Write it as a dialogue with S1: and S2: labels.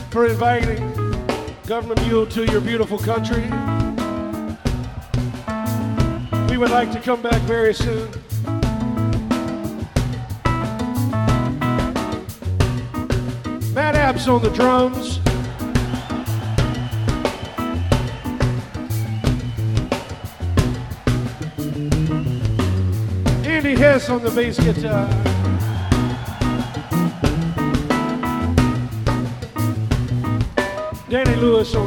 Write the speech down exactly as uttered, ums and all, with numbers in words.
S1: for inviting Governor Mule to your beautiful country. We would like to come back very soon. Matt App's on the drums. Andy Hess on the bass guitar. Danny Lewis on